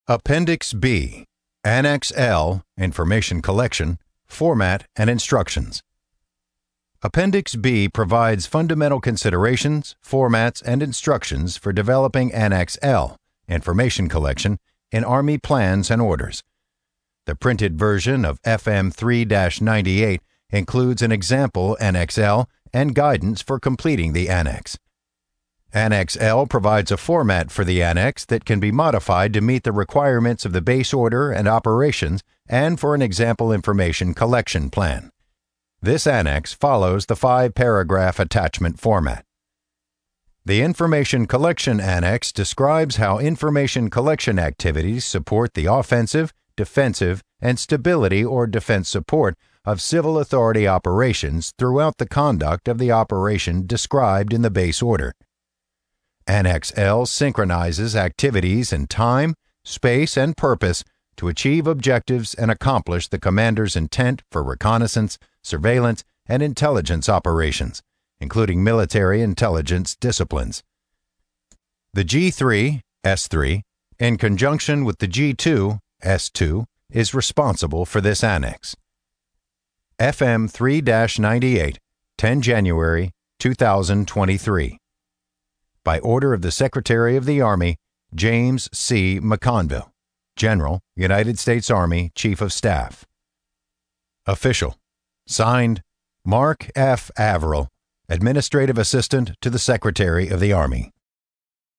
Appendix B, Annex L, Information Collection, Format and Instructions. Appendix B provides fundamental considerations, formats, and instructions for developing Annex L, Information Collection, in Army plans and orders. The printed version of FM 3-98 includes an example Annex L and guidance for completing the annex. Annex L provides a format for the annex that can be modified to meet the requirements of the base order and operations and for an example information collection plan. This annex follows the 5-paragraph attachment format. The Information Collection Annex describes how information collection activities support the offensive, defensive, and stability or defense support of civil authority operations throughout the conduct of the operation described in the base order. Annex L synchronizes activities in time, space, and purpose to achieve objectives and accomplish the commander's intent for reconnaissance, surveillance, and intelligence operations, including military intelligence disciplines. The G3, S3, in conjunction with the G2, S2, is responsible for this annex. FM 3-98, 10 January 2023. By order of the Secretary of the Army, James C. McConville, General, United States Army, Chief of Staff. Official. Signed, Mark F. Averill, Administrative Assistant to the Secretary of the Army.